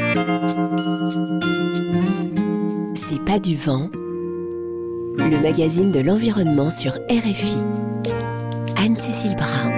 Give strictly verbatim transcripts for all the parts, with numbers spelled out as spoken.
C'est pas du vent, le magazine de l'environnement sur R F I. Anne-Cécile Bras.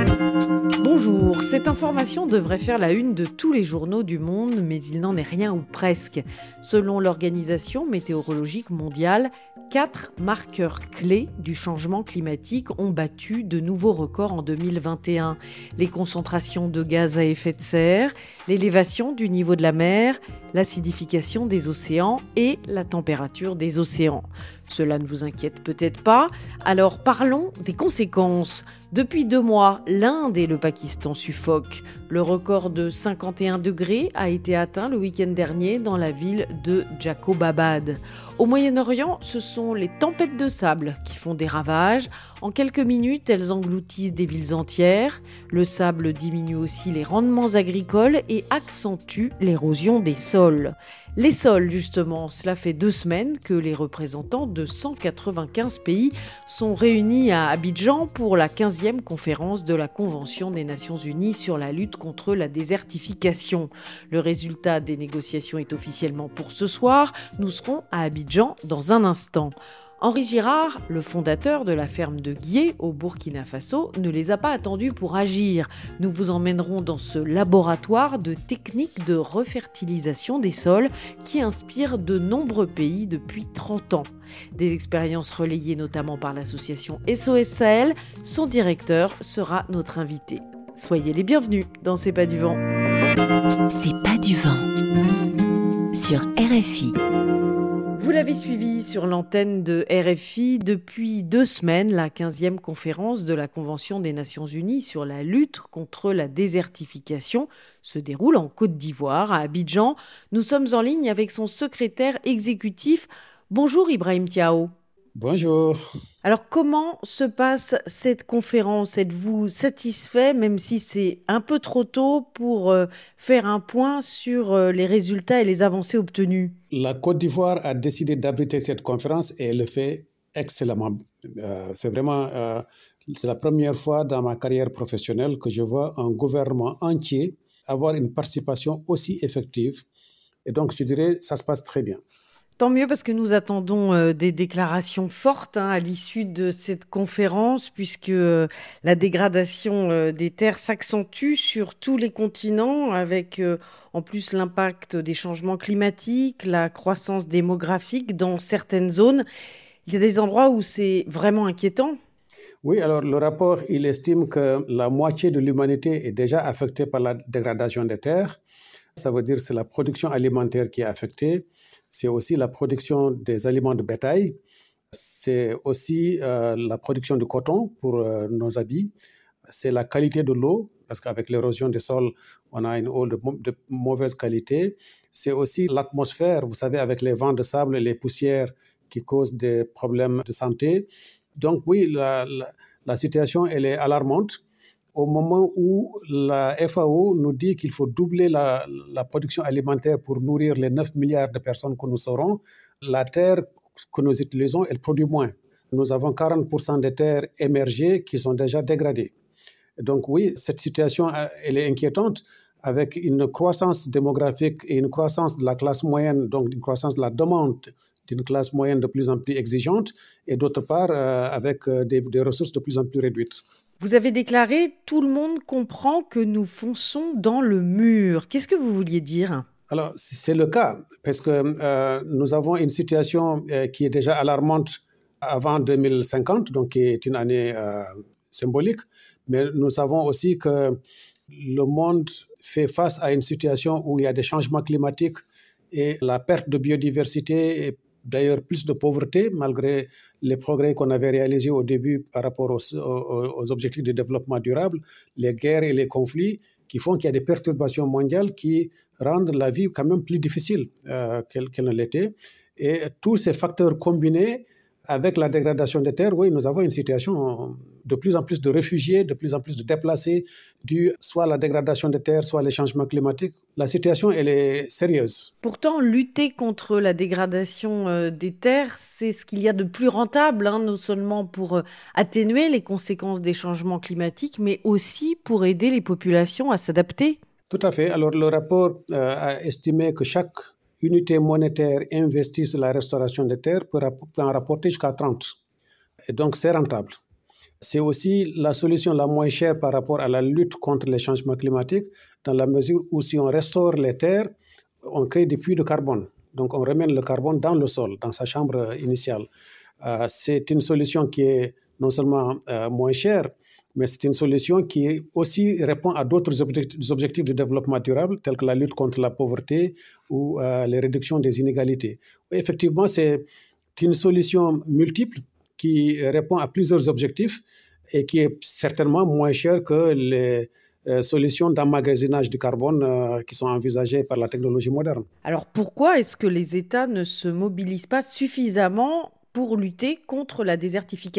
Bonjour, cette information devrait faire la une de tous les journaux du monde, mais il n'en est rien ou presque. Selon l'Organisation météorologique mondiale, quatre marqueurs clés du changement climatique ont battu de nouveaux records en deux mille vingt et un. Les concentrations de gaz à effet de serre, l'élévation du niveau de la mer, l'acidification des océans et la température des océans. Cela ne vous inquiète peut-être pas. Alors parlons des conséquences. Depuis deux mois, l'Inde et le Pakistan suffoquent. Le record de cinquante et un degrés a été atteint le week-end dernier dans la ville de Jacobabad. Au Moyen-Orient, ce sont les tempêtes de sable qui font des ravages. En quelques minutes, elles engloutissent des villes entières. Le sable diminue aussi les rendements agricoles et accentue l'érosion des sols. Les sols, justement, cela fait deux semaines que les représentants de cent quatre-vingt-quinze pays sont réunis à Abidjan pour la quinzième conférence de la Convention des Nations Unies sur la lutte contre la désertification. Le résultat des négociations est officiellement pour ce soir. Nous serons à Abidjan dans un instant. Henri Girard, le fondateur de la ferme de Guiers au Burkina Faso, ne les a pas attendus pour agir. Nous vous emmènerons dans ce laboratoire de techniques de refertilisation des sols qui inspire de nombreux pays depuis trente ans. Des expériences relayées notamment par l'association S O S Sahel, son directeur sera notre invité. Soyez les bienvenus dans C'est pas du vent. C'est pas du vent sur R F I. Vous l'avez suivi sur l'antenne de R F I depuis deux semaines, la quinzième conférence de la Convention des Nations Unies sur la lutte contre la désertification se déroule en Côte d'Ivoire, à Abidjan. Nous sommes en ligne avec son secrétaire exécutif. Bonjour Ibrahim Thiao. Bonjour. Alors comment se passe cette conférence ? Êtes-vous satisfait, même si c'est un peu trop tôt pour euh, faire un point sur euh, les résultats et les avancées obtenues ? La Côte d'Ivoire a décidé d'abriter cette conférence et elle le fait excellemment. Euh, c'est vraiment euh, c'est la première fois dans ma carrière professionnelle que je vois un gouvernement entier avoir une participation aussi effective. Et donc je dirais ça se passe très bien. Tant mieux parce que nous attendons euh, des déclarations fortes hein, à l'issue de cette conférence puisque euh, la dégradation euh, des terres s'accentue sur tous les continents avec euh, en plus l'impact des changements climatiques, la croissance démographique dans certaines zones. Il y a des endroits où c'est vraiment inquiétant. Oui, alors le rapport, il estime que la moitié de l'humanité est déjà affectée par la dégradation des terres. Ça veut dire que c'est la production alimentaire qui est affectée. C'est aussi la production des aliments de bétail. C'est aussi euh, la production de coton pour euh, nos habits. C'est la qualité de l'eau, parce qu'avec l'érosion des sols, on a une eau de, de mauvaise qualité. C'est aussi l'atmosphère, vous savez, avec les vents de sable et les poussières qui causent des problèmes de santé. Donc oui, la, la, la situation, elle est alarmante. Au moment où la F A O nous dit qu'il faut doubler la, la production alimentaire pour nourrir les neuf milliards de personnes que nous serons, la terre que nous utilisons, elle produit moins. Nous avons quarante pour cent des terres émergées qui sont déjà dégradées. Donc oui, cette situation, elle est inquiétante avec une croissance démographique et une croissance de la classe moyenne, donc une croissance de la demande d'une classe moyenne de plus en plus exigeante et d'autre part euh, avec des, des ressources de plus en plus réduites. Vous avez déclaré « Tout le monde comprend que nous fonçons dans le mur ». Qu'est-ce que vous vouliez dire ? Alors, c'est le cas, parce que euh, nous avons une situation euh, qui est déjà alarmante avant deux mille cinquante, donc qui est une année euh, symbolique, mais nous savons aussi que le monde fait face à une situation où il y a des changements climatiques et la perte de biodiversité et d'ailleurs plus de pauvreté, malgré les progrès qu'on avait réalisés au début par rapport aux, aux, aux objectifs de développement durable, les guerres et les conflits qui font qu'il y a des perturbations mondiales qui rendent la vie quand même plus difficile euh, qu'elle, qu'elle ne l'était. Et tous ces facteurs combinés avec la dégradation des terres, oui, nous avons une situation de plus en plus de réfugiés, de plus en plus de déplacés, dû soit à la dégradation des terres, soit les changements climatiques. La situation, elle est sérieuse. Pourtant, lutter contre la dégradation euh, des terres, c'est ce qu'il y a de plus rentable, hein, non seulement pour euh, atténuer les conséquences des changements climatiques, mais aussi pour aider les populations à s'adapter. Tout à fait. Alors, le rapport euh, a estimé que chaque unité monétaire investie sur la restauration des terres peut, rap- peut en rapporter jusqu'à trente. Et donc, c'est rentable. C'est aussi la solution la moins chère par rapport à la lutte contre les changements climatiques, dans la mesure où si on restaure les terres, on crée des puits de carbone. Donc, on remène le carbone dans le sol, dans sa chambre initiale. Euh, c'est une solution qui est non seulement euh, moins chère, mais c'est une solution qui aussi répond à d'autres objectifs, objectifs de développement durable, tels que la lutte contre la pauvreté ou euh, les réductions des inégalités. Effectivement, c'est une solution multiple qui répond à plusieurs objectifs et qui est certainement moins chère que les euh, solutions d'emmagasinage du carbone euh, qui sont envisagées par la technologie moderne. Alors pourquoi est-ce que les États ne se mobilisent pas suffisamment pour lutter contre la désertification ?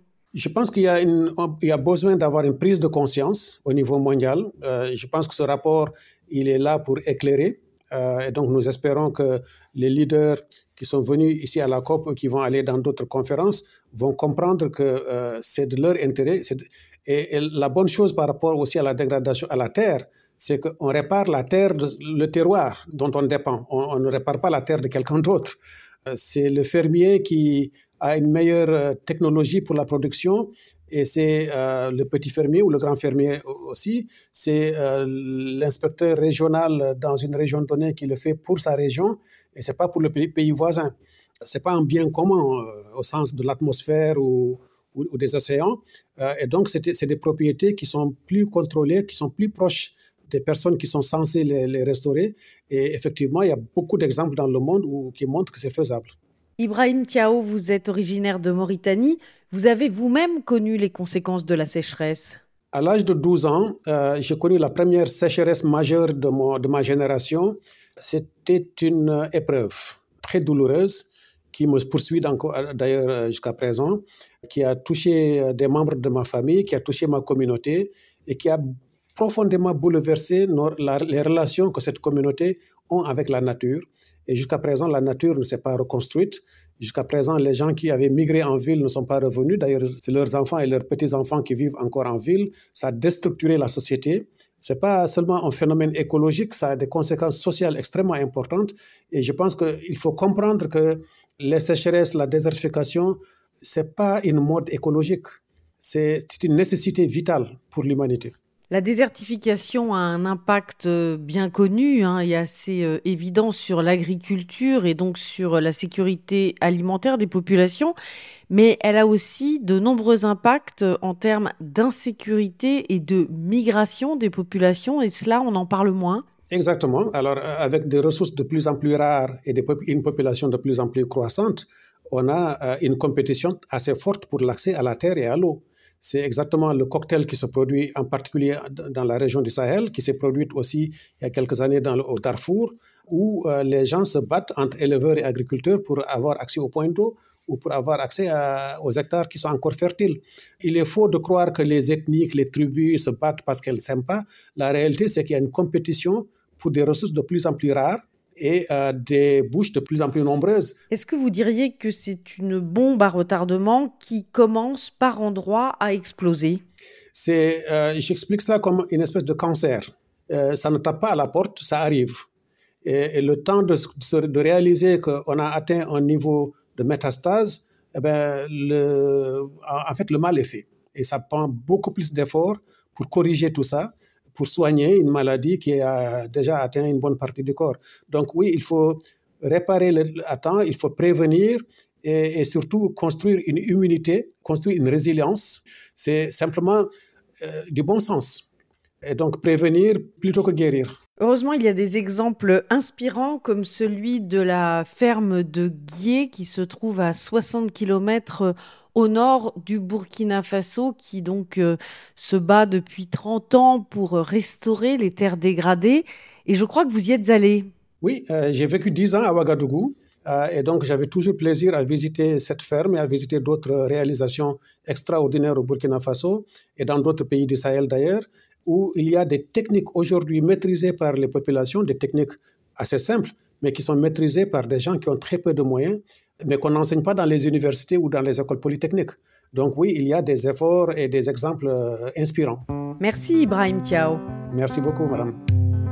Je pense qu'il y a, une, il y a besoin d'avoir une prise de conscience au niveau mondial. Euh, je pense que ce rapport, il est là pour éclairer. Euh, et donc, nous espérons que les leaders qui sont venus ici à la COP ou qui vont aller dans d'autres conférences vont comprendre que euh, c'est de leur intérêt. C'est de, et, et la bonne chose par rapport aussi à la dégradation à la terre, c'est qu'on répare la terre, de, le terroir dont on dépend. On, on ne répare pas la terre de quelqu'un d'autre. Euh, c'est le fermier qui a une meilleure technologie pour la production et c'est euh, le petit fermier ou le grand fermier aussi, c'est euh, l'inspecteur régional dans une région donnée qui le fait pour sa région et c'est pas pour le pays, pays voisin. C'est pas un bien commun euh, au sens de l'atmosphère ou, ou, ou des océans euh, et donc c'est, c'est des propriétés qui sont plus contrôlées, qui sont plus proches des personnes qui sont censées les, les restaurer et effectivement il y a beaucoup d'exemples dans le monde où, qui montrent que c'est faisable. Ibrahim Thiaw, vous êtes originaire de Mauritanie. Vous avez vous-même connu les conséquences de la sécheresse. À l'âge de douze ans, euh, j'ai connu la première sécheresse majeure de, mon, de ma génération. C'était une épreuve très douloureuse qui me poursuit encore, d'ailleurs jusqu'à présent, qui a touché des membres de ma famille, qui a touché ma communauté et qui a profondément bouleversé nos, la, les relations que cette communauté a avec la nature. Et jusqu'à présent, la nature ne s'est pas reconstruite. Jusqu'à présent, les gens qui avaient migré en ville ne sont pas revenus. D'ailleurs, c'est leurs enfants et leurs petits-enfants qui vivent encore en ville. Ça a déstructuré la société. Ce n'est pas seulement un phénomène écologique, ça a des conséquences sociales extrêmement importantes. Et je pense qu'il faut comprendre que les sécheresses, la désertification, ce n'est pas une mode écologique. C'est, c'est une nécessité vitale pour l'humanité. La désertification a un impact bien connu hein, et assez euh, évident sur l'agriculture et donc sur la sécurité alimentaire des populations, mais elle a aussi de nombreux impacts en termes d'insécurité et de migration des populations, et cela, on en parle moins. Exactement. Alors, avec des ressources de plus en plus rares et des, une population de plus en plus croissante, on a une compétition assez forte pour l'accès à la terre et à l'eau. C'est exactement le cocktail qui se produit en particulier dans la région du Sahel, qui s'est produit aussi il y a quelques années dans le, au Darfour, où euh, les gens se battent entre éleveurs et agriculteurs pour avoir accès aux points d'eau ou pour avoir accès à, aux hectares qui sont encore fertiles. Il est faux de croire que les ethnies, que les tribus se battent parce qu'elles ne s'aiment pas. La réalité, c'est qu'il y a une compétition pour des ressources de plus en plus rares et euh, des bouches de plus en plus nombreuses. Est-ce que vous diriez que c'est une bombe à retardement qui commence par endroits à exploser ? C'est, euh, j'explique ça comme une espèce de cancer. Euh, ça ne tape pas à la porte, ça arrive. Et, et le temps de, de réaliser qu'on a atteint un niveau de métastase, eh ben, le, en fait, le mal est fait. Et ça prend beaucoup plus d'efforts pour corriger tout ça, pour soigner une maladie qui a déjà atteint une bonne partie du corps. Donc oui, il faut réparer le, à temps, il faut prévenir et, et surtout construire une immunité, construire une résilience. C'est simplement euh, du bon sens. Et donc prévenir plutôt que guérir. Heureusement, il y a des exemples inspirants comme celui de la ferme de Guié qui se trouve à soixante kilomètres au nord du Burkina Faso, qui donc euh, se bat depuis trente ans pour restaurer les terres dégradées. Et je crois que vous y êtes allé. Oui, euh, j'ai vécu dix ans à Ouagadougou euh, et donc j'avais toujours plaisir à visiter cette ferme et à visiter d'autres réalisations extraordinaires au Burkina Faso et dans d'autres pays du Sahel d'ailleurs, où il y a des techniques aujourd'hui maîtrisées par les populations, des techniques assez simples, mais qui sont maîtrisées par des gens qui ont très peu de moyens, mais qu'on n'enseigne pas dans les universités ou dans les écoles polytechniques. Donc oui, il y a des efforts et des exemples inspirants. Merci Ibrahim Thiaw. Merci beaucoup, madame.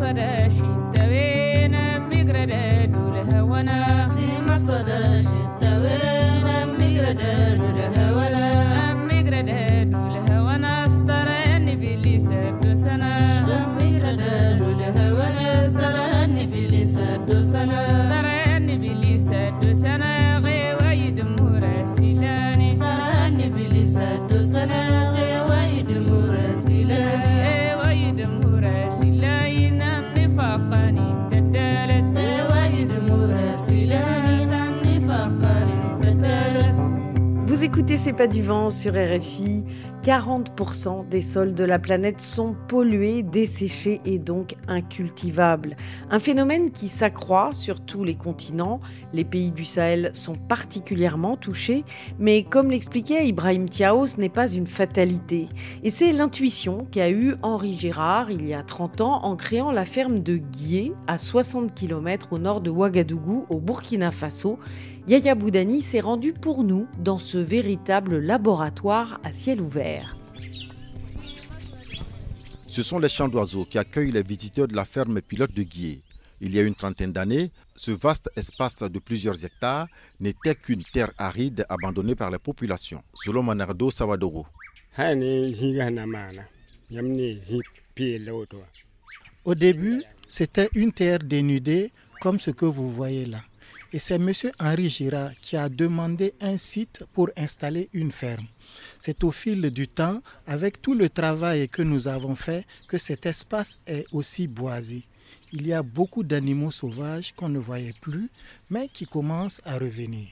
Vous écoutez C'est pas du vent sur R F I. quarante pour cent des sols de la planète sont pollués, desséchés et donc incultivables. Un phénomène qui s'accroît sur tous les continents. Les pays du Sahel sont particulièrement touchés. Mais comme l'expliquait Ibrahim Thiaw, ce n'est pas une fatalité. Et c'est l'intuition qu'a eue Henri Gérard il y a trente ans en créant la ferme de Guié à soixante kilomètres au nord de Ouagadougou au Burkina Faso. Yaya Boudani s'est rendu pour nous dans ce véritable laboratoire à ciel ouvert. Ce sont les champs d'oiseaux qui accueillent les visiteurs de la ferme pilote de Guié. Il y a une trentaine d'années, ce vaste espace de plusieurs hectares n'était qu'une terre aride abandonnée par les populations, selon Manardo Sawadoro. Au début, c'était une terre dénudée comme ce que vous voyez là. Et c'est M. Henri Gérard qui a demandé un site pour installer une ferme. C'est au fil du temps, avec tout le travail que nous avons fait, que cet espace est aussi boisé. Il y a beaucoup d'animaux sauvages qu'on ne voyait plus, mais qui commencent à revenir.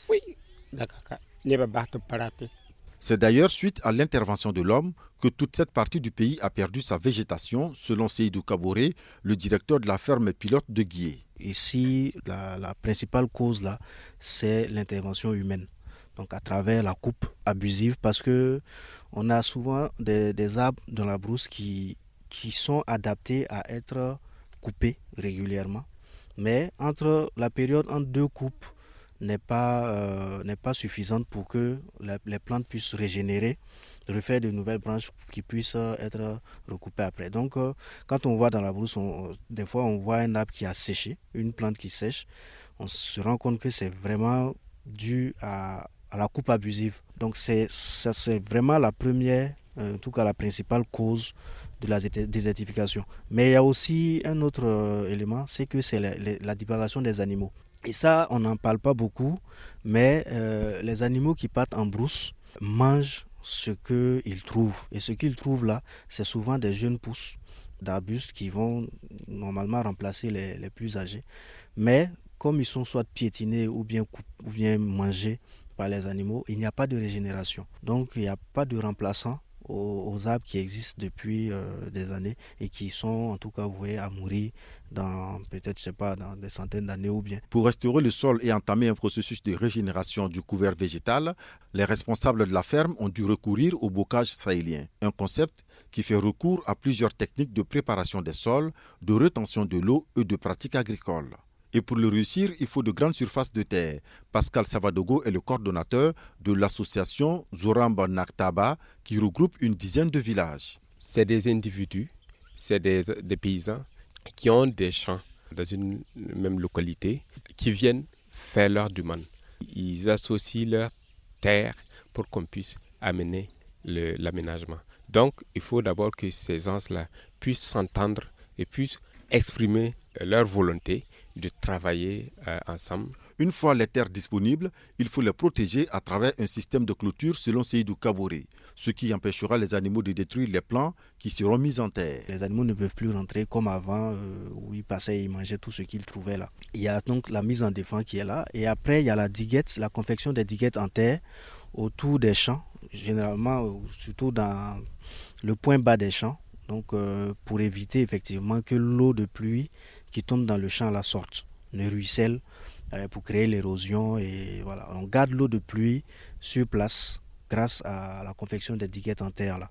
C'est d'ailleurs suite à l'intervention de l'homme que toute cette partie du pays a perdu sa végétation, selon Seydou Kaboré, le directeur de la ferme pilote de Guié. Ici, la, la principale cause, là, c'est l'intervention humaine. Donc à travers la coupe abusive, parce qu'on a souvent des, des arbres dans la brousse qui, qui sont adaptés à être coupés régulièrement. Mais entre la période entre deux coupes n'est pas, euh, n'est pas suffisante pour que la, les plantes puissent régénérer, refaire de nouvelles branches qui puissent être recoupées après. Donc euh, quand on voit dans la brousse, on, des fois on voit un arbre qui a séché, une plante qui sèche, on se rend compte que c'est vraiment dû à, à la coupe abusive. Donc c'est, ça, c'est vraiment la première, en tout cas la principale cause de la désertification. Mais il y a aussi un autre euh, élément, c'est que c'est la, la, la divagation des animaux. Et ça, on n'en parle pas beaucoup, mais euh, les animaux qui partent en brousse mangent ce qu'ils trouvent. Et ce qu'ils trouvent là, c'est souvent des jeunes pousses d'arbustes qui vont normalement remplacer les, les plus âgés. Mais comme ils sont soit piétinés ou bien, coup, ou bien mangés par les animaux, il n'y a pas de régénération. Donc il n'y a pas de remplaçant aux, aux arbres qui existent depuis euh, des années et qui sont en tout cas voués à mourir dans peut-être, je sais pas, dans des centaines d'années ou bien. Pour restaurer le sol et entamer un processus de régénération du couvert végétal, les responsables de la ferme ont dû recourir au bocage sahélien, un concept qui fait recours à plusieurs techniques de préparation des sols, de rétention de l'eau et de pratiques agricoles. Et pour le réussir, il faut de grandes surfaces de terre. Pascal Savadogo est le coordonnateur de l'association Zoramba Naktaba qui regroupe une dizaine de villages. C'est des individus, c'est des, des paysans qui ont des champs dans une même localité, qui viennent faire leur demande. Ils associent leur terre pour qu'on puisse amener le, l'aménagement. Donc, il faut d'abord que ces gens-là puissent s'entendre et puissent exprimer leur volonté de travailler euh, ensemble. Une fois les terres disponibles, il faut les protéger à travers un système de clôture selon Seydou Kaboré, ce qui empêchera les animaux de détruire les plants qui seront mis en terre. Les animaux ne peuvent plus rentrer comme avant, euh, où ils passaient et ils mangeaient tout ce qu'ils trouvaient là. Il y a donc la mise en défense qui est là, et après il y a la diguette, la confection des diguettes en terre autour des champs, généralement surtout dans le point bas des champs, donc euh, pour éviter effectivement que l'eau de pluie qui tombe dans le champ la sorte, ne ruisselle euh, pour créer l'érosion, et voilà, on garde l'eau de pluie sur place grâce à la confection des diguettes en terre là.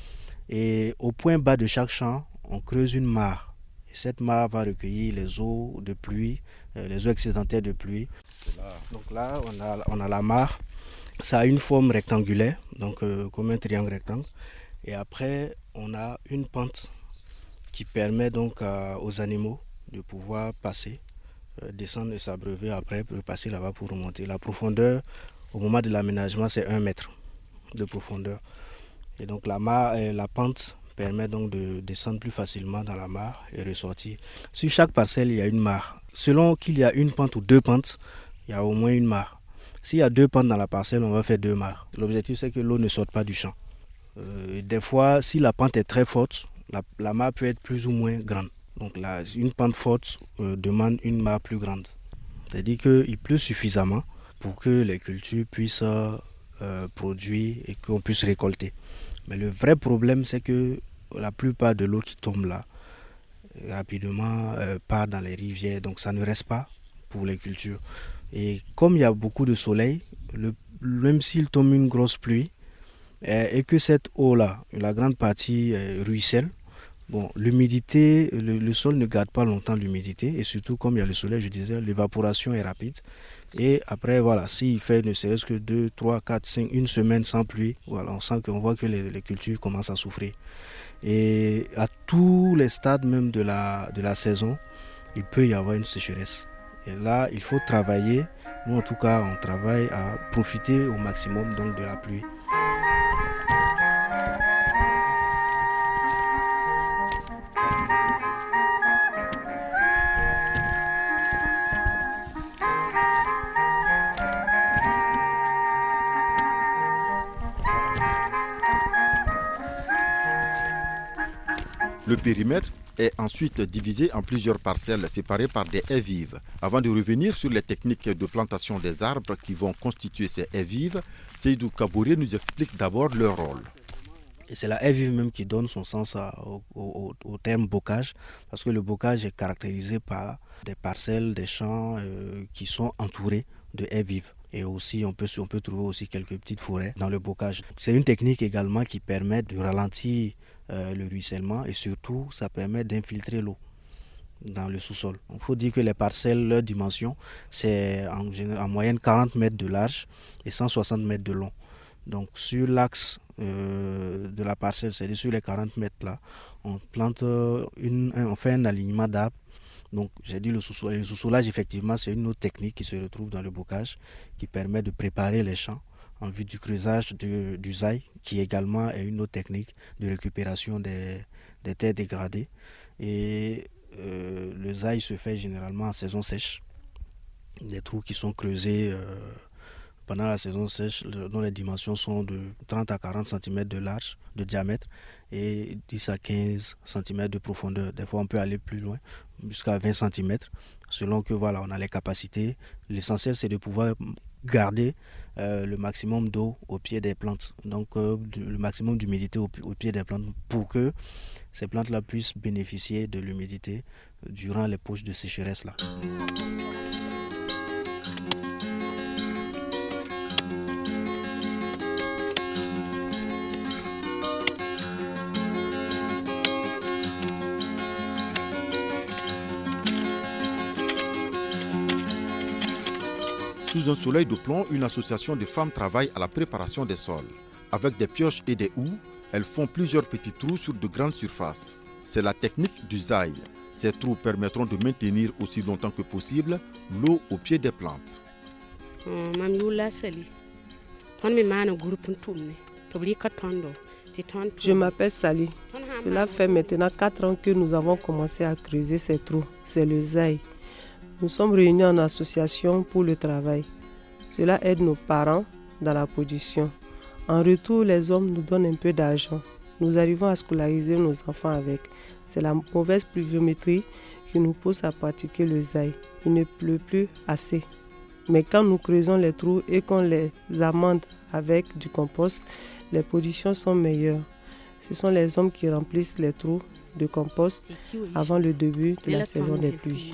Et au point bas de chaque champ, on creuse une mare. Et cette mare va recueillir les eaux de pluie, euh, les eaux excédentaires de pluie. Donc là, on a, on a la mare. Ça a une forme rectangulaire, donc euh, comme un triangle rectangle. Et après, on a une pente qui permet donc euh, aux animaux de pouvoir passer, euh, descendre et s'abreuver après pour passer là-bas pour remonter. La profondeur au moment de l'aménagement c'est un mètre de profondeur. Et donc la, mare, euh, la pente permet donc de descendre plus facilement dans la mare et ressortir. Sur chaque parcelle, il y a une mare. Selon qu'il y a une pente ou deux pentes, il y a au moins une mare. S'il y a deux pentes dans la parcelle, on va faire deux mares. L'objectif, c'est que l'eau ne sorte pas du champ. Euh, des fois, si la pente est très forte, la, la mare peut être plus ou moins grande. Donc là, une pente forte euh, demande une mare plus grande. C'est-à-dire qu'il pleut suffisamment pour que les cultures puissent euh, produire et qu'on puisse récolter. Mais le vrai problème, c'est que la plupart de l'eau qui tombe là, rapidement, euh, part dans les rivières. Donc ça ne reste pas pour les cultures. Et comme il y a beaucoup de soleil, le, même s'il tombe une grosse pluie, euh, et que cette eau-là, la grande partie euh, ruisselle, bon, l'humidité, le, le sol ne garde pas longtemps l'humidité. Et surtout, comme il y a le soleil, je disais, l'évaporation est rapide. Et après, voilà, s'il fait ne serait-ce que deux, trois, quatre, cinq, une semaine sans pluie, voilà, on sent qu'on voit que les, les cultures commencent à souffrir. Et à tous les stades même de la, de la saison, il peut y avoir une sécheresse. Et là, il faut travailler. Nous, en tout cas, on travaille à profiter au maximum donc, de la pluie. Le périmètre est ensuite divisé en plusieurs parcelles séparées par des haies vives. Avant de revenir sur les techniques de plantation des arbres qui vont constituer ces haies vives, Seydou Kabouré nous explique d'abord leur rôle. Et c'est la haie vive même qui donne son sens à, au, au, au terme bocage, parce que le bocage est caractérisé par des parcelles, des champs euh, qui sont entourés de haies vives. Et aussi, on peut, on peut trouver aussi quelques petites forêts dans le bocage. C'est une technique également qui permet de ralentir euh, le ruissellement et surtout, ça permet d'infiltrer l'eau dans le sous-sol. Il faut dire que les parcelles, leur dimension, c'est en, en moyenne quarante mètres de large et cent soixante mètres de long. Donc sur l'axe euh, de la parcelle, c'est-à-dire sur les quarante mètres là, on plante une, on fait un alignement d'arbres. Donc j'ai dit le sous-solage, le sous-solage effectivement c'est une autre technique qui se retrouve dans le bocage qui permet de préparer les champs en vue du creusage du, du zaï, qui également est une autre technique de récupération des, des terres dégradées. Et euh, le zaï se fait généralement en saison sèche. Des trous qui sont creusés euh, pendant la saison sèche, dont les dimensions sont de trente à quarante centimètres de large, de diamètre, et dix à quinze centimètres de profondeur. Des fois, on peut aller plus loin, jusqu'à vingt centimètres, selon que voilà, on a les capacités. L'essentiel, c'est de pouvoir garder euh, le maximum d'eau au pied des plantes, donc euh, le maximum d'humidité au, au pied des plantes, pour que ces plantes-là puissent bénéficier de l'humidité durant les poches de sécheresse-là. Sous un soleil de plomb, une association de femmes travaille à la préparation des sols. Avec des pioches et des houes, elles font plusieurs petits trous sur de grandes surfaces. C'est la technique du zaï. Ces trous permettront de maintenir aussi longtemps que possible l'eau au pied des plantes. Je m'appelle Sali. Cela fait maintenant quatre ans que nous avons commencé à creuser ces trous. C'est le zaï. Nous sommes réunis en association pour le travail. Cela aide nos parents dans la production. En retour, les hommes nous donnent un peu d'argent. Nous arrivons à scolariser nos enfants avec. C'est la mauvaise pluviométrie qui nous pousse à pratiquer le zaï. Il ne pleut plus assez. Mais quand nous creusons les trous et qu'on les amende avec du compost, les productions sont meilleures. Ce sont les hommes qui remplissent les trous de compost avant le début de la saison des pluies.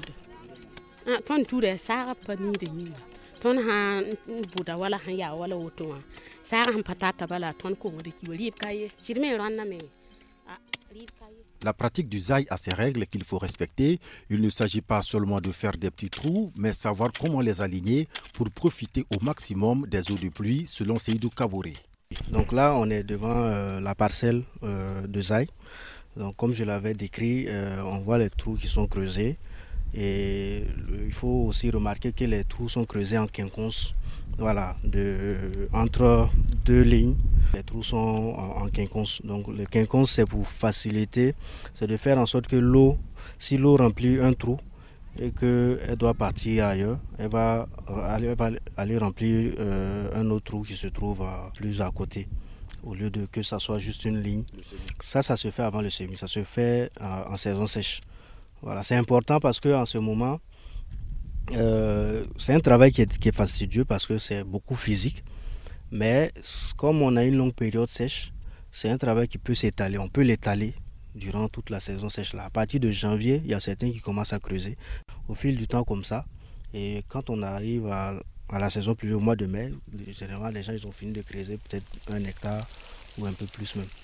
La pratique du zaï a ses règles qu'il faut respecter. Il ne s'agit pas seulement de faire des petits trous, mais savoir comment les aligner pour profiter au maximum des eaux de pluie, selon Seydou Kabouré. Donc là, on est devant euh, la parcelle euh, de zaï. Donc comme je l'avais décrit, euh, on voit les trous qui sont creusés. Et le, il faut aussi remarquer que les trous sont creusés en quinconce. Voilà, de, entre deux lignes, les trous sont en, en quinconce. Donc le quinconce, c'est pour faciliter, c'est de faire en sorte que l'eau, si l'eau remplit un trou et qu'elle doit partir ailleurs, elle va aller, elle va aller remplir euh, un autre trou qui se trouve à, plus à côté, au lieu de que ça soit juste une ligne. Ça, ça se fait avant le semis, ça se fait en, en saison sèche. Voilà, c'est important parce qu'en ce moment, euh, c'est un travail qui est, qui est fastidieux parce que c'est beaucoup physique. Mais comme on a une longue période sèche, c'est un travail qui peut s'étaler. On peut l'étaler durant toute la saison sèche. Là. À partir de janvier, il y a certains qui commencent à creuser au fil du temps comme ça. Et quand on arrive à, à la saison pluvieuse au mois de mai, généralement les gens ils ont fini de creuser peut-être un hectare ou un peu plus même.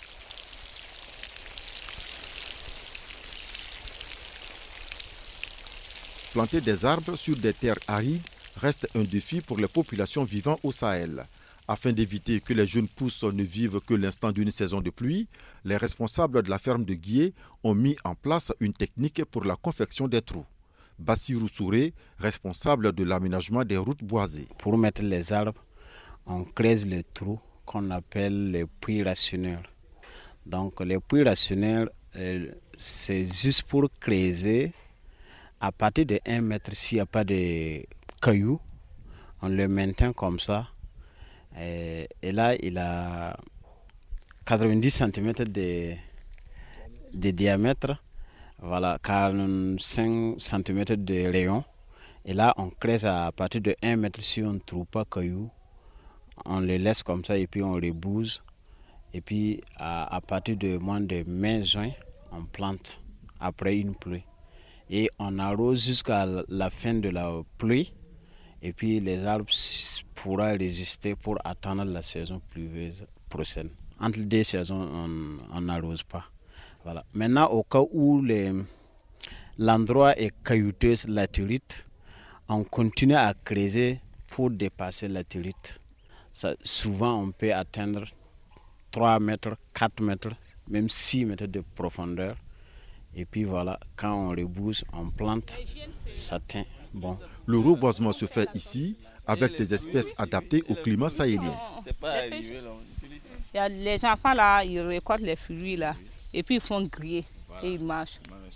Planter des arbres sur des terres arides reste un défi pour les populations vivant au Sahel. Afin d'éviter que les jeunes pousses ne vivent que l'instant d'une saison de pluie, les responsables de la ferme de Guié ont mis en place une technique pour la confection des trous. Bassirou Souré, responsable de l'aménagement des routes boisées. Pour mettre les arbres, on creuse le trou qu'on appelle les puits rationnels. Donc les puits rationnels, c'est juste pour creuser. À partir de un mètre, s'il n'y a pas de cailloux, on le maintient comme ça. Et, et là, il a quatre-vingt-dix centimètres de, de diamètre, voilà, quarante-cinq centimètres de rayon. Et là, on creuse à partir de un mètre si on ne trouve pas cailloux. On le laisse comme ça et puis on rebouse. Et puis, à, à partir de moins de mai-juin, on plante après une pluie. Et on arrose jusqu'à la fin de la pluie. Et puis les arbres pourront résister pour attendre la saison pluvieuse prochaine. Entre les deux saisons, on n'arrose pas. Voilà. Maintenant, au cas où les, l'endroit est caillouteux, latérite, on continue à creuser pour dépasser la latérite. Souvent, on peut atteindre trois mètres, quatre mètres, même six mètres de profondeur. Et puis voilà, quand on rebouse, on plante, ça tient bon. Le reboisement se fait ici avec des espèces adaptées au climat sahélien. Il y a les enfants là, ils récoltent les fruits là, et puis ils font griller et ils mangent.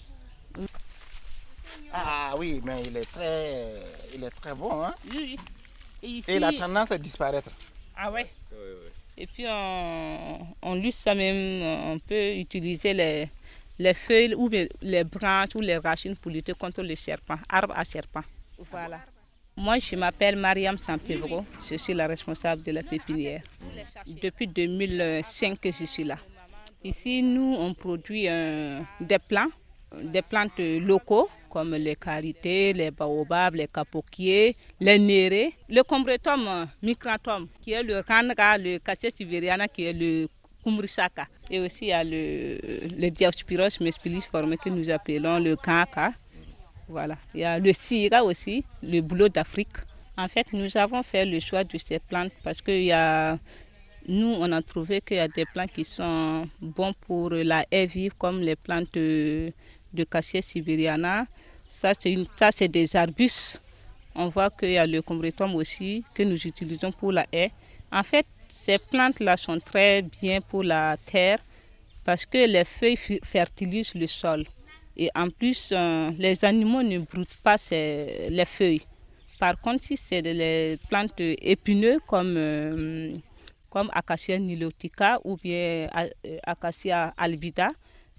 Ah oui, mais il est très, il est très bon, hein? Oui, oui. Et, ici, et la tendance à disparaître. Ah ouais. Et puis on, on lutte ça même, on peut utiliser les les feuilles ou les branches ou les racines pour lutter contre les serpents, arbre à serpent. Voilà. Moi, je m'appelle Mariam Sampevro, je suis la responsable de la pépinière. Depuis deux mille cinq que je suis là. Ici, nous, on produit euh, des plants, des plantes locaux, comme les karités, les baobabs, les capoquiers, les nérés, le combretum micranthum, qui est le ranga, le cassia siberiana, qui est le kumrisaka. Et aussi, il y a le, le Diospyros mespiliforme que nous appelons le kanka. Voilà. Il y a le sira aussi, le bouleau d'Afrique. En fait, nous avons fait le choix de ces plantes parce que y a, nous, on a trouvé qu'il y a des plantes qui sont bons pour la haie vive, comme les plantes de, de Cassia siberiana. Ça, c'est, une, ça, c'est des arbustes. On voit qu'il y a le combretum aussi que nous utilisons pour la haie. En fait, ces plantes-là sont très bien pour la terre parce que les feuilles fertilisent le sol. Et en plus, euh, les animaux ne broutent pas ces, les feuilles. Par contre, si c'est des plantes épineuses comme, euh, comme Acacia nilotica ou bien Acacia albida,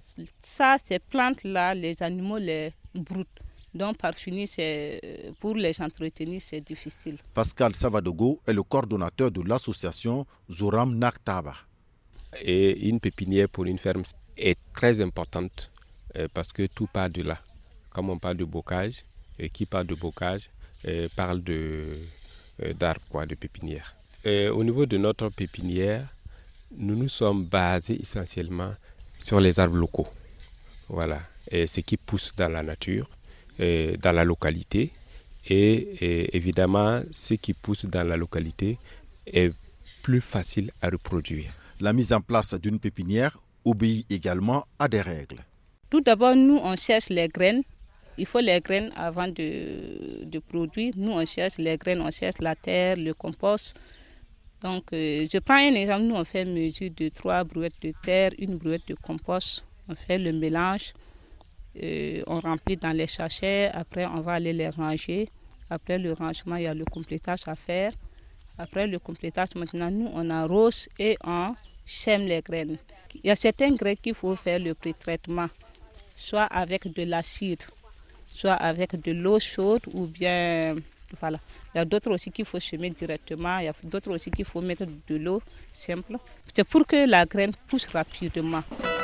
ça, ces plantes-là, les animaux les broutent. Donc, par finir, pour les entretenir, c'est difficile. Pascal Savadogo est le coordonnateur de l'association Zoram Naktaba. Et une pépinière pour une ferme est très importante euh, parce que tout part de là. Comme on parle de bocage, et qui parle de bocage euh, parle de, euh, d'arbres, quoi, de pépinière. Euh, au niveau de notre pépinière, nous nous sommes basés essentiellement sur les arbres locaux. Voilà, et ce qui pousse dans la nature. Euh, dans la localité et, et évidemment ce qui pousse dans la localité est plus facile à reproduire. La mise en place d'une pépinière obéit également à des règles. Tout d'abord, nous, on cherche les graines. Il faut les graines avant de, de produire. Nous, on cherche les graines, on cherche la terre, le compost. Donc, euh, je prends un exemple. Nous, on fait mesure de trois brouettes de terre, une brouette de compost. On fait le mélange. Euh, on remplit dans les sachets. Après, on va aller les ranger. Après le rangement, il y a le complétage à faire. Après le complétage, maintenant, nous, on arrose et on sème les graines. Il y a certaines graines qu'il faut faire le pré-traitement, soit avec de l'acide, soit avec de l'eau chaude ou bien, voilà. Il y a d'autres aussi qu'il faut semer directement, il y a d'autres aussi qu'il faut mettre de l'eau simple. C'est pour que la graine pousse rapidement.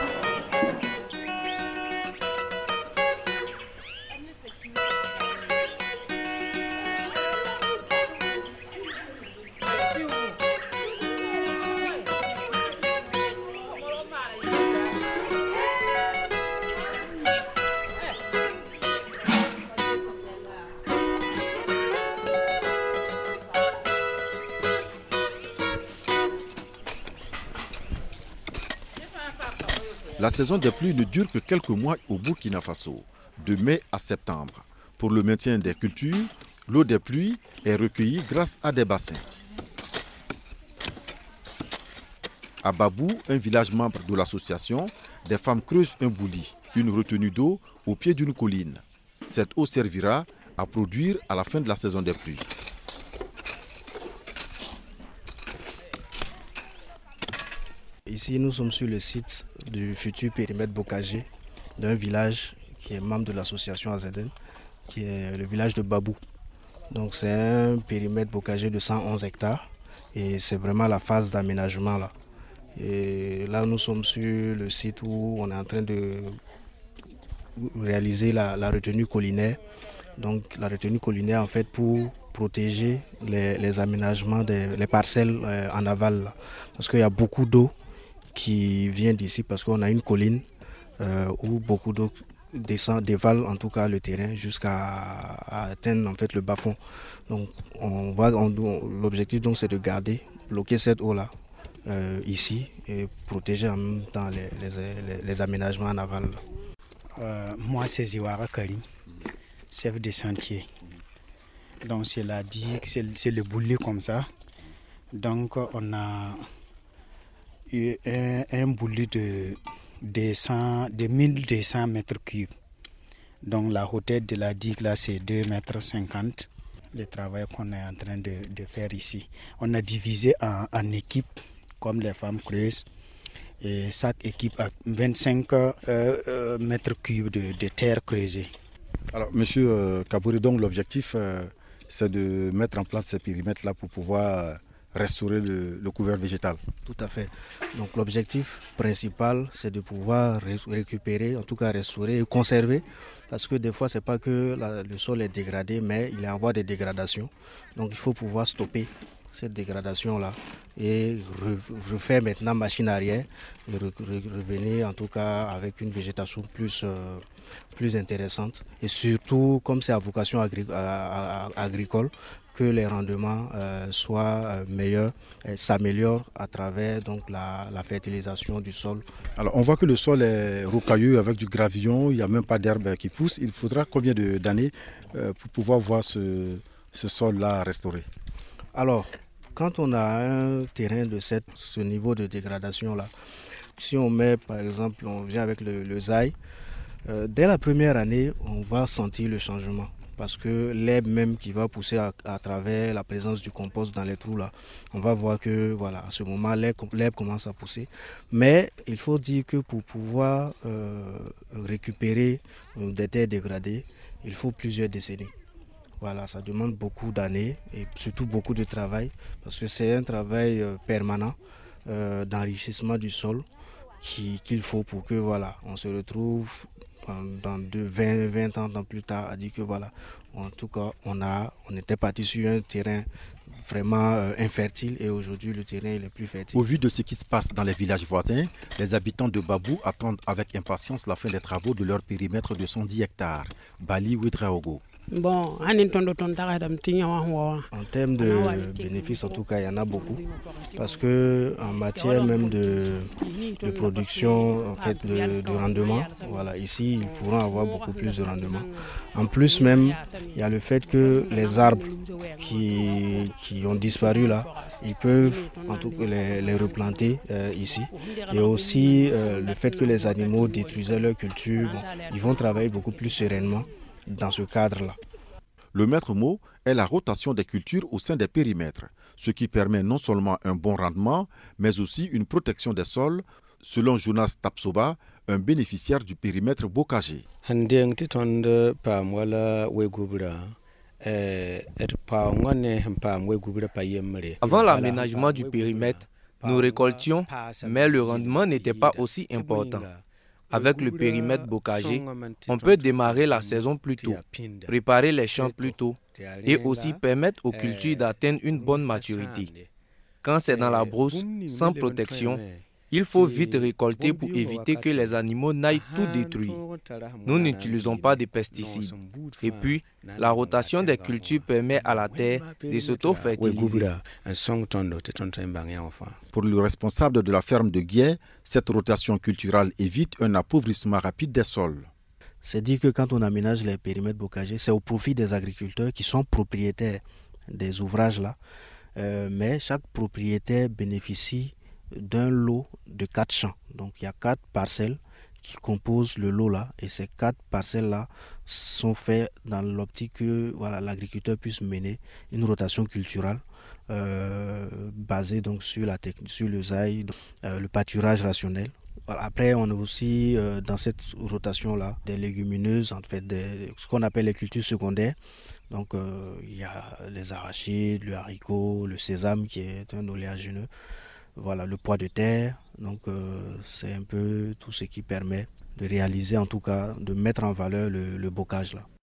La saison des pluies ne dure que quelques mois au Burkina Faso, de mai à septembre. Pour le maintien des cultures, l'eau des pluies est recueillie grâce à des bassins. À Babou, un village membre de l'association, des femmes creusent un bouli, une retenue d'eau au pied d'une colline. Cette eau servira à produire à la fin de la saison des pluies. Ici, nous sommes sur le site du futur périmètre bocager d'un village qui est membre de l'association A Z N, qui est le village de Babou. Donc c'est un périmètre bocager de cent onze hectares et c'est vraiment la phase d'aménagement là. Et là, nous sommes sur le site où on est en train de réaliser la, la retenue collinaire. Donc la retenue collinaire en fait pour protéger les, les aménagements, des, les parcelles euh, en aval là. Parce qu'il y a beaucoup d'eau qui vient d'ici parce qu'on a une colline euh, où beaucoup d'eau descend, dévale en tout cas le terrain jusqu'à atteindre en fait le bas-fond. Donc on va, on, l'objectif donc c'est de garder, bloquer cette eau-là euh, ici et protéger en même temps les, les, les, les aménagements en aval. Euh, moi c'est Ziwara Karim, chef de chantier. Donc c'est la digue, c'est le bouli comme ça. Donc on a un, un bouli de, de, de mille deux cents mètres cubes. Donc la hauteur de la digue là c'est deux mètres cinquante. Le travail qu'on est en train de, de faire ici. On a divisé en, en équipes, comme les femmes creusent. Et chaque équipe a vingt-cinq euh, euh, mètres cubes de, de terre creusée. Alors monsieur euh, Kabouri, donc l'objectif euh, c'est de mettre en place ces périmètres là pour pouvoir euh, restaurer le, le couvert végétal. Tout à fait. Donc l'objectif principal, c'est de pouvoir ré récupérer, en tout cas restaurer et conserver, parce que des fois, c'est pas que la, le sol est dégradé, mais il est en voie de dégradation. Donc il faut pouvoir stopper cette dégradation-là et re refaire maintenant machine arrière et re re revenir en tout cas avec une végétation plus, euh, plus intéressante. Et surtout, comme c'est à vocation agri à, à, à, agricole, que les rendements euh, soient euh, meilleurs et s'améliorent à travers donc, la, la fertilisation du sol. Alors on voit que le sol est rocailleux avec du gravillon, il n'y a même pas d'herbe qui pousse. Il faudra combien d'années euh, pour pouvoir voir ce, ce sol-là restauré? Alors, quand on a un terrain de cette, ce niveau de dégradation-là, si on met par exemple, on vient avec le, le zaï, euh, dès la première année, on va sentir le changement. Parce que l'herbe même qui va pousser à, à travers la présence du compost dans les trous là, on va voir que voilà, à ce moment l'herbe commence à pousser. Mais il faut dire que pour pouvoir euh, récupérer des terres dégradées, il faut plusieurs décennies. Voilà, ça demande beaucoup d'années et surtout beaucoup de travail parce que c'est un travail euh, permanent euh, d'enrichissement du sol qu'il qu'il faut pour que voilà, on se retrouve dans deux, vingt, vingt ans dans plus tard à dire que voilà, en tout cas on, a, on était parti sur un terrain vraiment euh, infertile et aujourd'hui le terrain il est plus fertile. Au vu de ce qui se passe dans les villages voisins, les habitants de Babou attendent avec impatience la fin des travaux de leur périmètre de cent dix hectares. Bali Ouedraogo. Bon, en termes de bénéfices, en tout cas, il y en a beaucoup. Parce que en matière même de, de production, en fait, de, de rendement, voilà, ici, ils pourront avoir beaucoup plus de rendement. En plus même, il y a le fait que les arbres qui, qui ont disparu là, ils peuvent en tout cas les, les replanter euh, ici. Et aussi euh, le fait que les animaux détruisaient leur culture, bon, ils vont travailler beaucoup plus sereinement dans ce cadre-là. Le maître mot est la rotation des cultures au sein des périmètres, ce qui permet non seulement un bon rendement, mais aussi une protection des sols, selon Jonas Tapsoba, un bénéficiaire du périmètre bocager. Avant l'aménagement du périmètre, nous récoltions, mais le rendement n'était pas aussi important. Avec le périmètre bocager, on peut démarrer la saison plus tôt, préparer les champs plus tôt et aussi permettre aux cultures d'atteindre une bonne maturité. Quand c'est dans la brousse, sans protection, il faut vite récolter pour éviter que les animaux n'aillent tout détruire. Nous n'utilisons pas de pesticides. Et puis, la rotation des cultures permet à la terre de s'auto-fertiliser. Pour le responsable de la ferme de Guiers, cette rotation culturelle évite un appauvrissement rapide des sols. C'est dit que quand on aménage les périmètres bocagers, c'est au profit des agriculteurs qui sont propriétaires des ouvrages là. Euh, mais chaque propriétaire bénéficie d'un lot de quatre champs. Donc il y a quatre parcelles qui composent le lot là, et ces quatre parcelles là sont faites dans l'optique que voilà, l'agriculteur puisse mener une rotation culturelle euh, basée donc sur la technique, sur le zaï, euh, le pâturage rationnel. Voilà. Après on a aussi euh, dans cette rotation là des légumineuses, en fait des, ce qu'on appelle les cultures secondaires. Donc euh, il y a les arachides, le haricot, le sésame qui est un oléagineux. Voilà, le pois de terre, donc euh, c'est un peu tout ce qui permet de réaliser, en tout cas, de mettre en valeur le, le bocage là.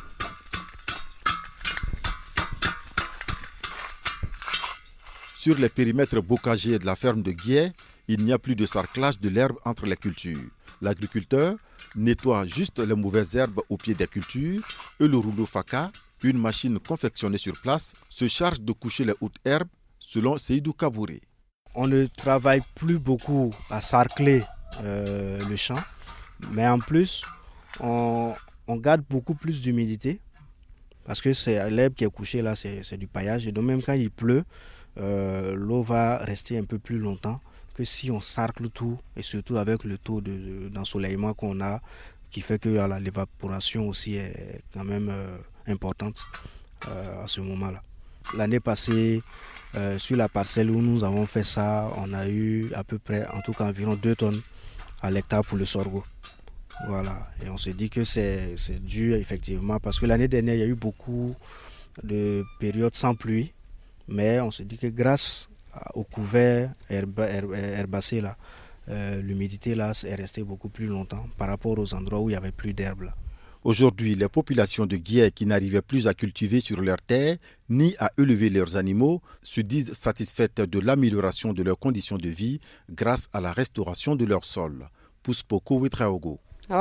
Sur les périmètres bocagers de la ferme de Guiers, il n'y a plus de sarclage de l'herbe entre les cultures. L'agriculteur nettoie juste les mauvaises herbes au pied des cultures et le rouleau Faka, une machine confectionnée sur place, se charge de coucher les hautes herbes, selon Seydou Kabouré. On ne travaille plus beaucoup à sarcler euh, le champ, mais en plus, on, on garde beaucoup plus d'humidité parce que c'est l'herbe qui est couchée là, c'est du paillage. Et donc même quand il pleut, euh, l'eau va rester un peu plus longtemps que si on sarcle tout, et surtout avec le taux d'ensoleillement de, qu'on a, qui fait que voilà, l'évaporation aussi est quand même euh, importante euh, à ce moment-là. L'année passée, Euh, sur la parcelle où nous avons fait ça, on a eu à peu près, en tout cas environ deux tonnes à l'hectare pour le sorgho. Voilà, et on se dit que c'est dû effectivement, parce que l'année dernière, il y a eu beaucoup de périodes sans pluie, mais on se dit que grâce au couvert herba, herba, herbacé, là, euh, l'humidité là est restée beaucoup plus longtemps par rapport aux endroits où il n'y avait plus d'herbe. Aujourd'hui, les populations de Guiers qui n'arrivaient plus à cultiver sur leurs terres ni à élever leurs animaux se disent satisfaites de l'amélioration de leurs conditions de vie grâce à la restauration de leur sol. Pouspoko Witraogo.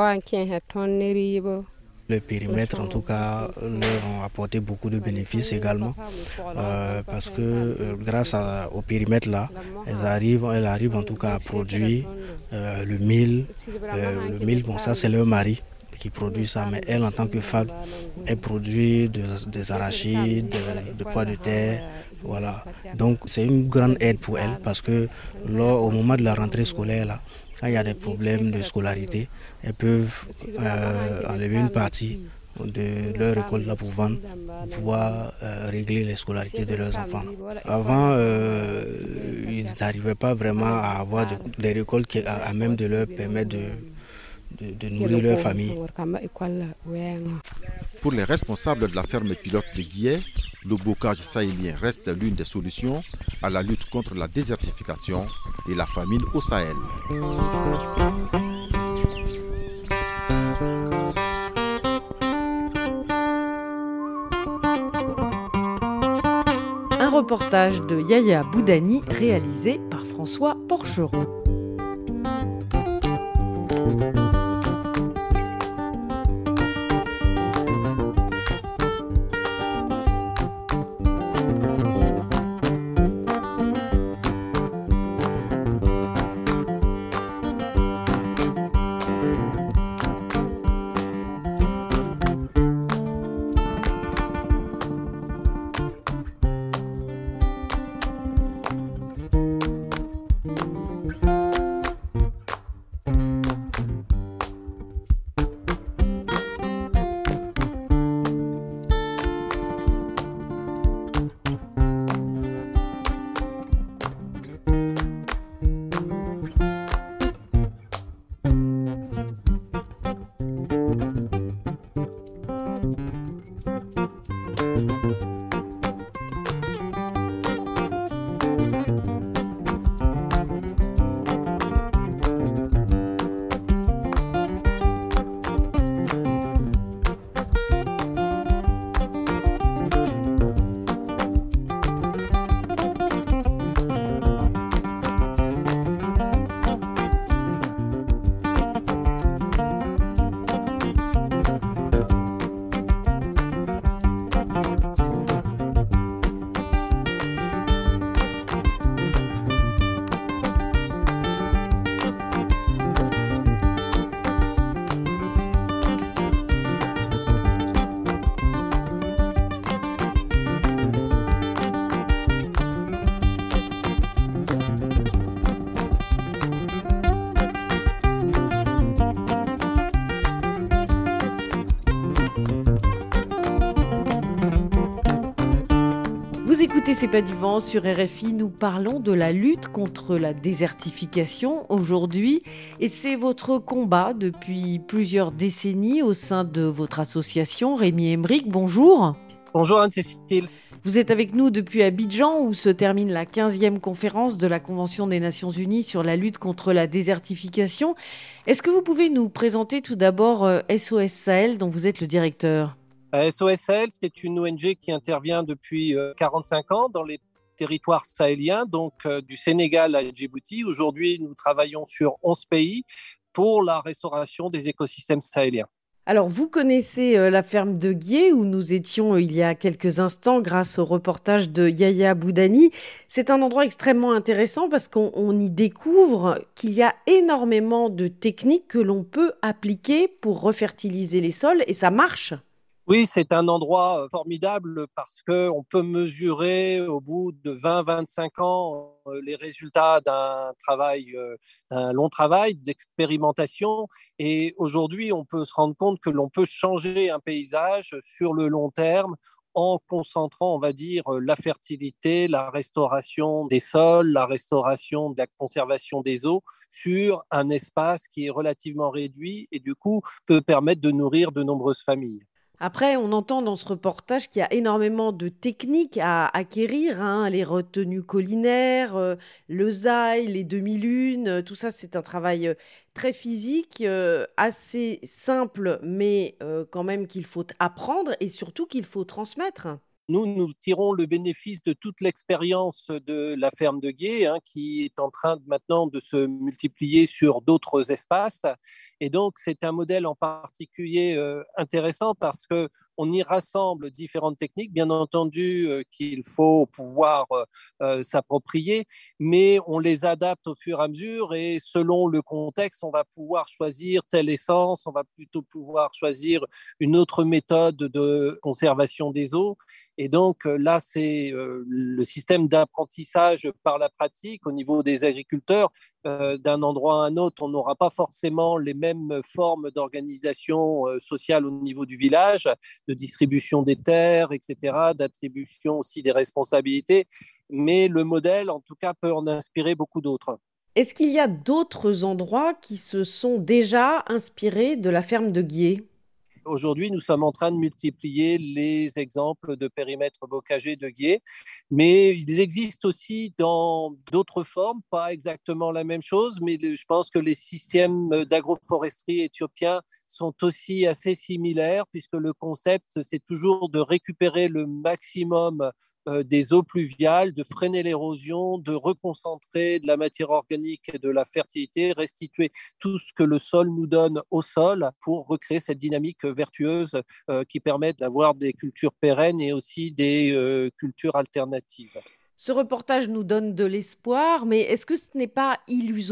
Le périmètre, en tout cas, leur ont apporté beaucoup de bénéfices également, euh, parce que euh, grâce à, au périmètre là, elles arrivent, elles arrivent en tout cas à produire euh, le mil. Euh, le mil, bon ça c'est leur mari qui produit ça, mais elle en tant que femme, elle produit de, des arachides, de, de pois de terre, voilà. Donc c'est une grande aide pour elle parce que là, au moment de la rentrée scolaire, là, quand il y a des problèmes de scolarité, elles peuvent euh, enlever une partie de leur récolte là pour vendre, pour pouvoir euh, régler les scolarités de leurs enfants. Avant, euh, ils n'arrivaient pas vraiment à avoir de, des récoltes qui, à, à même de leur permettre de De, de nourrir leur famille. Pour les responsables de la ferme pilote de Guiers, le bocage sahélien reste l'une des solutions à la lutte contre la désertification et la famine au Sahel. Un reportage de Yaya Boudani réalisé par François Porcheron. écoutez C'est pas du vent sur R F I, nous parlons de la lutte contre la désertification aujourd'hui et c'est votre combat depuis plusieurs décennies au sein de votre association. Rémi Emmerich, bonjour. Bonjour Anne-Cécile. Vous êtes avec nous depuis Abidjan où se termine la quinzième conférence de la Convention des Nations Unies sur la lutte contre la désertification. Est-ce que vous pouvez nous présenter tout d'abord S O S Sahel dont vous êtes le directeur ? S O S Sahel, c'est une O N G qui intervient depuis quarante-cinq ans dans les territoires sahéliens, donc euh, du Sénégal à Djibouti. Aujourd'hui, nous travaillons sur onze pays pour la restauration des écosystèmes sahéliens. Alors, vous connaissez euh, la ferme de Guié où nous étions euh, il y a quelques instants grâce au reportage de Yaya Boudani. C'est un endroit extrêmement intéressant parce qu'on on y découvre qu'il y a énormément de techniques que l'on peut appliquer pour refertiliser les sols et ça marche. Oui, c'est un endroit formidable parce qu'on peut mesurer au bout de vingt à vingt-cinq ans les résultats d'un travail, d'un long travail d'expérimentation. Et aujourd'hui, on peut se rendre compte que l'on peut changer un paysage sur le long terme en concentrant, on va dire, la fertilité, la restauration des sols, la restauration de la conservation des eaux sur un espace qui est relativement réduit et du coup peut permettre de nourrir de nombreuses familles. Après, on entend dans ce reportage qu'il y a énormément de techniques à acquérir, hein, les retenues collinaires, euh, le zaï, les demi-lunes, euh, tout ça c'est un travail euh, très physique, euh, assez simple, mais euh, quand même qu'il faut apprendre et surtout qu'il faut transmettre. Nous, nous tirons le bénéfice de toute l'expérience de la ferme de Guié, hein, qui est en train de, maintenant de se multiplier sur d'autres espaces. Et donc, c'est un modèle en particulier euh, intéressant parce qu'on y rassemble différentes techniques, bien entendu, euh, qu'il faut pouvoir euh, s'approprier, mais on les adapte au fur et à mesure et selon le contexte, on va pouvoir choisir telle essence, on va plutôt pouvoir choisir une autre méthode de conservation des eaux. Et donc là, c'est euh, le système d'apprentissage par la pratique au niveau des agriculteurs. Euh, d'un endroit à un autre, on n'aura pas forcément les mêmes formes d'organisation euh, sociale au niveau du village, de distribution des terres, et cetera, d'attribution aussi des responsabilités. Mais le modèle, en tout cas, peut en inspirer beaucoup d'autres. Est-ce qu'il y a d'autres endroits qui se sont déjà inspirés de la ferme de Guié ? Aujourd'hui, nous sommes en train de multiplier les exemples de périmètres bocagers de Guié, mais ils existent aussi dans d'autres formes, pas exactement la même chose, mais je pense que les systèmes d'agroforesterie éthiopiens sont aussi assez similaires, puisque le concept, c'est toujours de récupérer le maximum des eaux pluviales, de freiner l'érosion, de reconcentrer de la matière organique et de la fertilité, restituer tout ce que le sol nous donne au sol pour recréer cette dynamique vertueuse euh, qui permet d'avoir des cultures pérennes et aussi des euh, cultures alternatives. Ce reportage nous donne de l'espoir, mais est-ce que ce n'est pas illusoire ?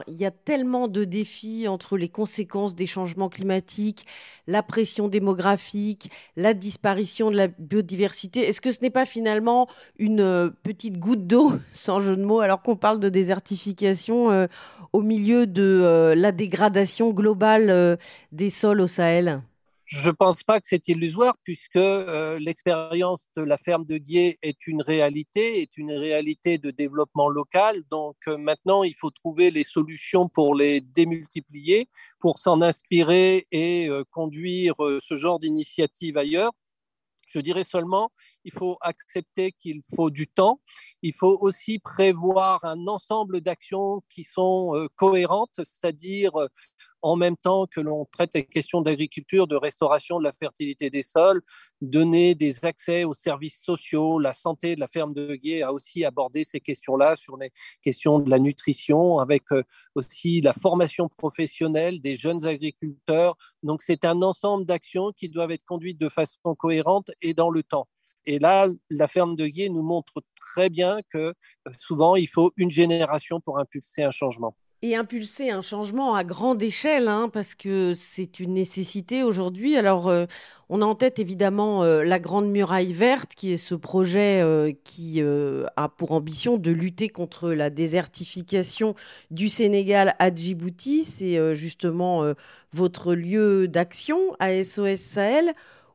Il y a tellement de défis entre les conséquences des changements climatiques, la pression démographique, la disparition de la biodiversité. Est-ce que ce n'est pas finalement une petite goutte d'eau, sans jeu de mots, alors qu'on parle de désertification euh, au milieu de euh, la dégradation globale euh, des sols au Sahel ? Je ne pense pas que c'est illusoire puisque euh, l'expérience de la ferme de Guié est une réalité, est une réalité de développement local. Donc euh, maintenant, il faut trouver les solutions pour les démultiplier, pour s'en inspirer et euh, conduire euh, ce genre d'initiative ailleurs. Je dirais seulement, il faut accepter qu'il faut du temps. Il faut aussi prévoir un ensemble d'actions qui sont euh, cohérentes, c'est-à-dire euh, en même temps que l'on traite les questions d'agriculture, de restauration de la fertilité des sols, donner des accès aux services sociaux, la santé de la ferme de Guié a aussi abordé ces questions-là sur les questions de la nutrition, avec euh, aussi la formation professionnelle des jeunes agriculteurs. Donc c'est un ensemble d'actions qui doivent être conduites de façon cohérente et dans le temps. Et là, la ferme de Guié nous montre très bien que souvent, il faut une génération pour impulser un changement. Et impulser un changement à grande échelle, hein, parce que c'est une nécessité aujourd'hui. Alors, euh, on a en tête évidemment euh, la Grande Muraille Verte, qui est ce projet euh, qui euh, a pour ambition de lutter contre la désertification du Sénégal à Djibouti. C'est euh, justement euh, votre lieu d'action à S O S Sahel.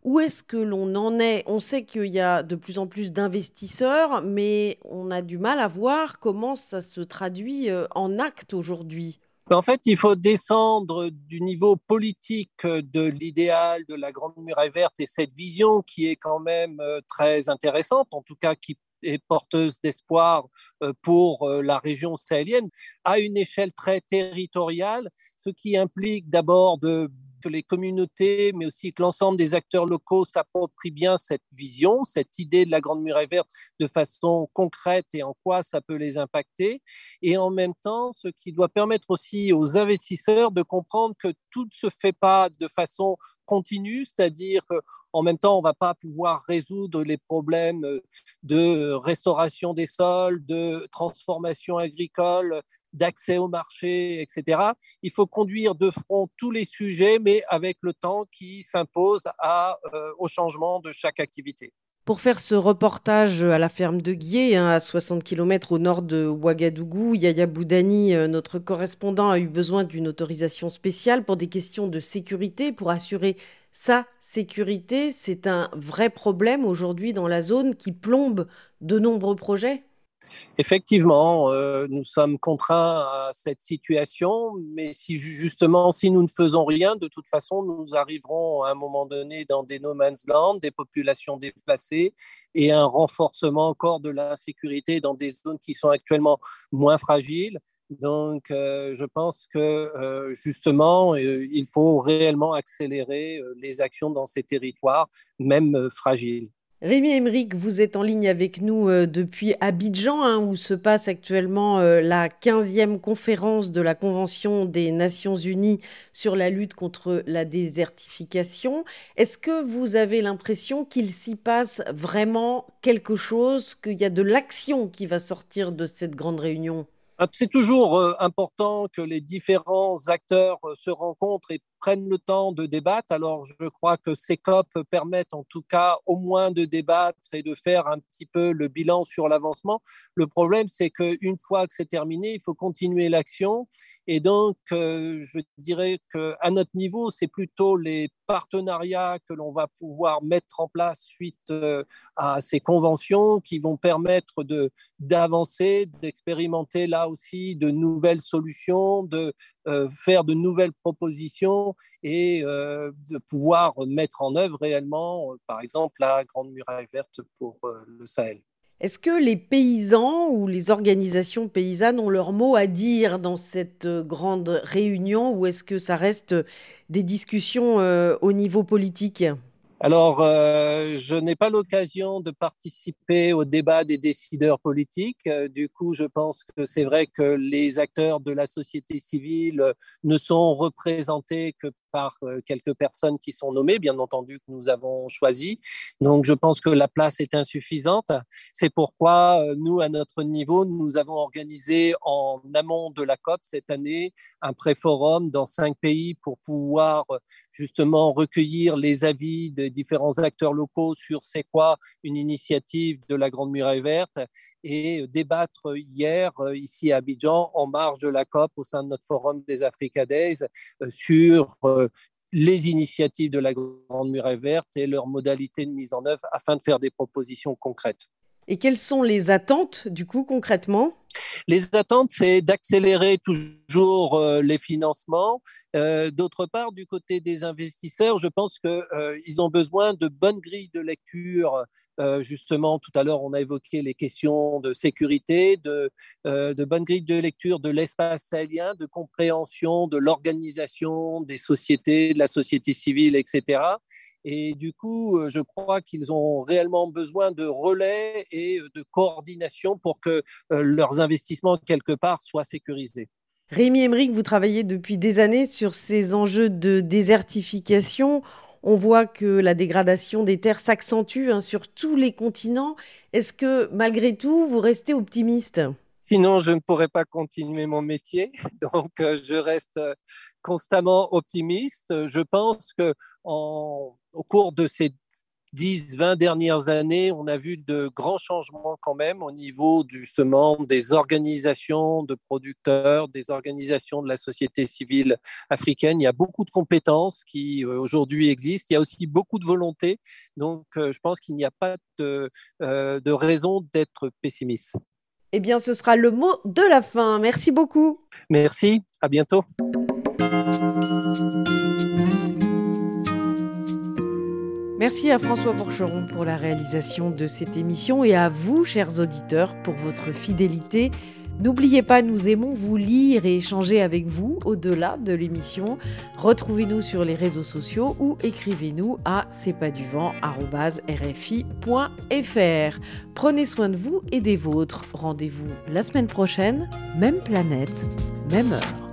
Où est-ce que l'on en est? On sait qu'il y a de plus en plus d'investisseurs, mais on a du mal à voir comment ça se traduit euh, en actes aujourd'hui. En fait, il faut descendre du niveau politique de l'idéal de la Grande Muraille Verte et cette vision qui est quand même euh, très intéressante, en tout cas qui est porteuse d'espoir euh, pour euh, la région sahélienne, à une échelle très territoriale, ce qui implique d'abord de que les communautés, mais aussi que l'ensemble des acteurs locaux s'approprient bien cette vision, cette idée de la Grande Muraille Verte de façon concrète et en quoi ça peut les impacter. Et en même temps, ce qui doit permettre aussi aux investisseurs de comprendre que tout ne se fait pas de façon continue, c'est-à-dire qu'en même temps, on ne va pas pouvoir résoudre les problèmes de restauration des sols, de transformation agricole, d'accès au marché, et cetera. Il faut conduire de front tous les sujets, mais avec le temps qui s'impose à, euh, au changement de chaque activité. Pour faire ce reportage à la ferme de Guiers, hein, à soixante kilomètres au nord de Ouagadougou, Yaya Boudani, euh, notre correspondant, a eu besoin d'une autorisation spéciale pour des questions de sécurité, pour assurer sa sécurité. C'est un vrai problème aujourd'hui dans la zone qui plombe de nombreux projets. Effectivement, euh, nous sommes contraints à cette situation, mais si justement, si nous ne faisons rien, de toute façon, nous arriverons à un moment donné dans des no man's land, des populations déplacées et un renforcement encore de l'insécurité dans des zones qui sont actuellement moins fragiles. Donc, euh, je pense que euh, justement, euh, il faut réellement accélérer euh, les actions dans ces territoires, même euh, fragiles. Rémi Emmerich, vous êtes en ligne avec nous euh, depuis Abidjan, hein, où se passe actuellement euh, la quinzième conférence de la Convention des Nations Unies sur la lutte contre la désertification. Est-ce que vous avez l'impression qu'il s'y passe vraiment quelque chose, qu'il y a de l'action qui va sortir de cette grande réunion ? C'est toujours euh, important que les différents acteurs euh, se rencontrent et prennent le temps de débattre. Alors, je crois que ces C O P permettent en tout cas au moins de débattre et de faire un petit peu le bilan sur l'avancement. Le problème, c'est qu'une fois que c'est terminé, il faut continuer l'action. Et donc, euh, je dirais qu'à notre niveau, c'est plutôt les partenariats que l'on va pouvoir mettre en place suite euh, à ces conventions qui vont permettre de, d'avancer, d'expérimenter là aussi de nouvelles solutions, de euh, faire de nouvelles propositions et euh, de pouvoir mettre en œuvre réellement, euh, par exemple, la Grande Muraille Verte pour euh, le Sahel. Est-ce que les paysans ou les organisations paysannes ont leur mot à dire dans cette grande réunion ou est-ce que ça reste des discussions euh, au niveau politique ? Alors, euh, je n'ai pas l'occasion de participer au débat des décideurs politiques. Euh, du coup, je pense que c'est vrai que les acteurs de la société civile ne sont représentés que par quelques personnes qui sont nommées, bien entendu, que nous avons choisies. Donc, je pense que la place est insuffisante. C'est pourquoi, nous, à notre niveau, nous avons organisé en amont de la C O P cette année un pré-forum dans cinq pays pour pouvoir justement recueillir les avis des différents acteurs locaux sur c'est quoi une initiative de la Grande Muraille Verte et débattre hier, ici à Abidjan, en marge de la C O P au sein de notre forum des Africa Days sur les initiatives de la Grande Muraille Verte et leurs modalités de mise en œuvre afin de faire des propositions concrètes. Et quelles sont les attentes, du coup, concrètement ? Les attentes, c'est d'accélérer toujours euh, les financements. Euh, d'autre part, du côté des investisseurs, je pense qu'ils euh, ont besoin de bonnes grilles de lecture. Euh, justement, tout à l'heure, on a évoqué les questions de sécurité, de, euh, de bonnes grilles de lecture de l'espace sahélien, de compréhension de l'organisation des sociétés, de la société civile, et cetera. Et du coup, je crois qu'ils ont réellement besoin de relais et de coordination pour que euh, leurs investissements, quelque part, soient sécurisés. Rémi Emmerich, vous travaillez depuis des années sur ces enjeux de désertification. On voit que la dégradation des terres s'accentue hein, sur tous les continents. Est-ce que, malgré tout, vous restez optimiste ? Sinon, je ne pourrais pas continuer mon métier. Donc, euh, je reste constamment optimiste. Je pense qu'au cours de ces dix, vingt dernières années, on a vu de grands changements quand même au niveau justement des organisations de producteurs, des organisations de la société civile africaine. Il y a beaucoup de compétences qui euh, aujourd'hui existent. Il y a aussi beaucoup de volonté. Donc, euh, je pense qu'il n'y a pas de, euh, de raison d'être pessimiste. Eh bien, ce sera le mot de la fin. Merci beaucoup. Merci, à bientôt. Merci à François Porcheron pour la réalisation de cette émission et à vous, chers auditeurs, pour votre fidélité. N'oubliez pas, nous aimons vous lire et échanger avec vous au-delà de l'émission. Retrouvez-nous sur les réseaux sociaux ou écrivez-nous à c'est pas du vent arobase r f i point f r. Prenez soin de vous et des vôtres. Rendez-vous la semaine prochaine, même planète, même heure.